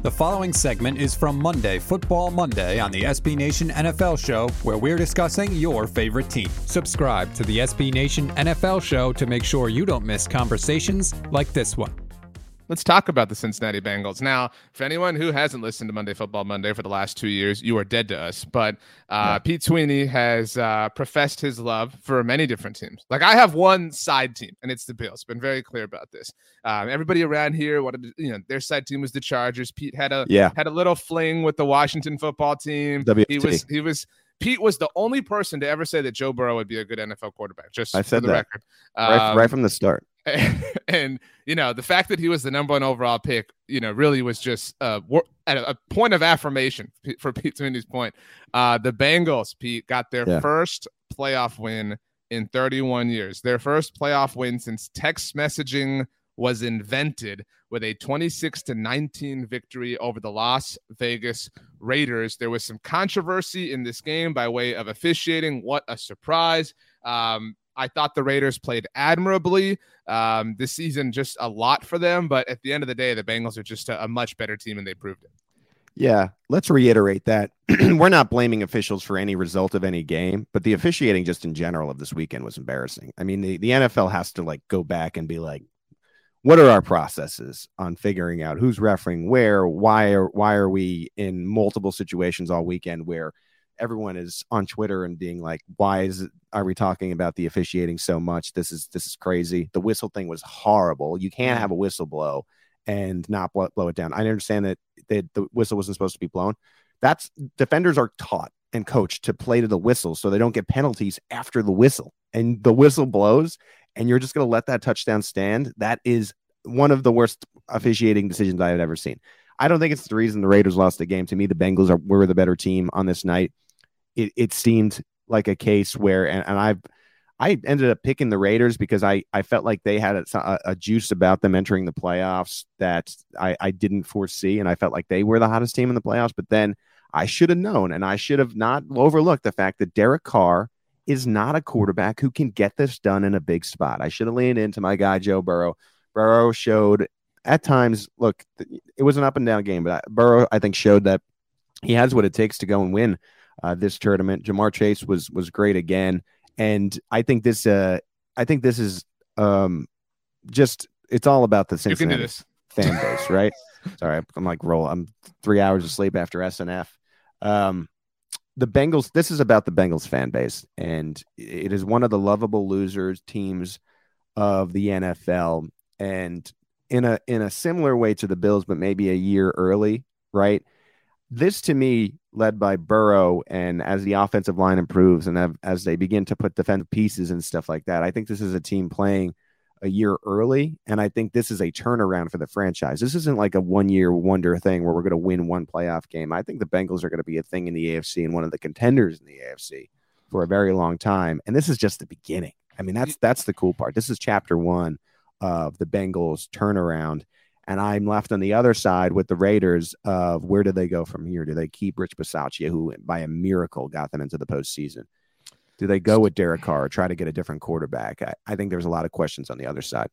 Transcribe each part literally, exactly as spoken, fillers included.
The following segment is from Monday Football Monday on the S B Nation N F L Show, where we're discussing your favorite team. Subscribe to the S B Nation N F L Show to make sure you don't miss conversations like this one. Let's talk about the Cincinnati Bengals. Now, for anyone who hasn't listened to Monday Football Monday for the last two years, you are dead to us. But uh, yeah. Pete Sweeney has uh, professed his love for many different teams. Like, I have one side team, and it's the Bills. Been very clear about this. Um, everybody around here wanted to, you know, their side team was the Chargers. Pete had a yeah. had a little fling with the Washington football team. W F T. He was he was. Pete was the only person to ever say that Joe Burrow would be a good N F L quarterback. Just I said for the that. record, right, um, right from the start. And, and you know, the fact that he was the number one overall pick, you know, really was just uh, at a, a point of affirmation for Pete Sweeney's point. Uh, the Bengals, Pete, got their yeah. first playoff win in thirty-one years. Their first playoff win since text messaging was invented, with a twenty-six to nineteen victory over the Las Vegas Raiders. There was some controversy in this game by way of officiating. What a surprise. Um, I thought the Raiders played admirably um, this season, just a lot for them. But at the end of the day, the Bengals are just a, a much better team, and they proved it. Yeah, let's reiterate that. We're not blaming officials for any result of any game, but the officiating just in general of this weekend was embarrassing. I mean, the, the N F L has to like go back and be like, what are our processes on figuring out who's refereeing where, why are, why are we in multiple situations all weekend where everyone is on Twitter and being like, why is it, are we talking about the officiating so much? This is, this is crazy. The whistle thing was horrible. You can't have a whistle blow and not blow, blow it down. I understand that, that the whistle wasn't supposed to be blown. That's defenders are taught and coached to play to the whistle so they don't get penalties after the whistle, and the whistle blows and you're just going to let that touchdown stand. That is one of the worst officiating decisions I have ever seen. I don't think it's the reason the Raiders lost the game. To me, the Bengals are were the better team on this night. It, it seemed like a case where, and, and I've, I ended up picking the Raiders because I, I felt like they had a, a juice about them entering the playoffs that I, I didn't foresee. And I felt like they were the hottest team in the playoffs, but then I should have known, and I should have not overlooked the fact that Derek Carr is not a quarterback who can get this done in a big spot. I should have leaned into my guy, Joe Burrow. Burrow showed at times, look, it was an up and down game, but Burrow, I think, showed that he has what it takes to go and win uh, this tournament. Jamar Chase was was great again. And I think this uh, I think this is um, just, it's all about the Cincinnati fan base, right? Sorry, I'm like roll. I'm three hours of sleep after S N F. Um, the Bengals, this is about the Bengals fan base, and it is one of the lovable losers teams of the N F L. And in a in a similar way to the Bills, but maybe a year early, right? This, to me, led by Burrow, and as the offensive line improves and as they begin to put defensive pieces and stuff like that, I think this is a team playing a year early, and I think this is a turnaround for the franchise. This isn't like a one-year wonder thing where we're going to win one playoff game. I think the Bengals are going to be a thing in the A F C and one of the contenders in the A F C for a very long time, and this is just the beginning. I mean, that's that's the cool part. This is chapter one of the Bengals turnaround, and I'm left on the other side with the Raiders of where do they go from here? Do they keep Rich Bisaccia, who by a miracle got them into the postseason? Do they go with Derek Carr or try to get a different quarterback? I, I think there's a lot of questions on the other side.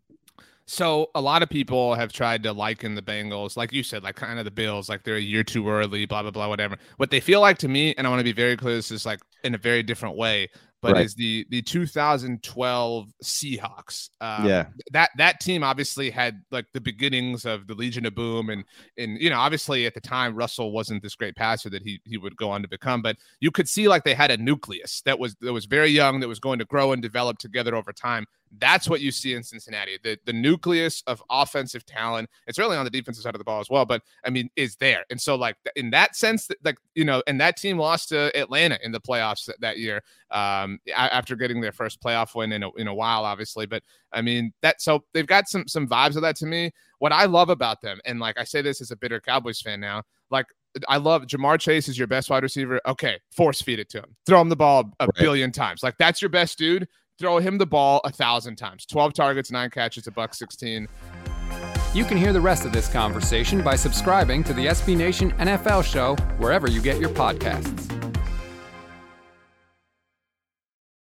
So a lot of people have tried to liken the Bengals, like you said, like kind of the Bills, like they're a year too early, blah, blah, blah, whatever. What they feel like to me, and I want to be very clear, this is like in a very different way, but right. is the the two thousand twelve Seahawks. Um, yeah, that that team obviously had like the beginnings of the Legion of Boom, and and you know obviously at the time Russell wasn't this great passer that he he would go on to become, but you could see like they had a nucleus that was that was very young, that was going to grow and develop together over time. That's what you see in Cincinnati, the the nucleus of offensive talent. It's really on the defensive side of the ball as well, but I mean, is there. And so like in that sense, that, like, you know, and that team lost to Atlanta in the playoffs that, that year um, after getting their first playoff win in a, in a while, obviously. But I mean, that, so they've got some, some vibes of that to me. What I love about them, and like I say this as a bitter Cowboys fan now, like I love Jamar Chase is your best wide receiver. Okay, force feed it to him. Throw him the ball a right. billion times. Like that's your best dude. Throw him the ball a thousand times. twelve targets, nine catches, a buck sixteen. You can hear the rest of this conversation by subscribing to the S B Nation N F L Show wherever you get your podcasts.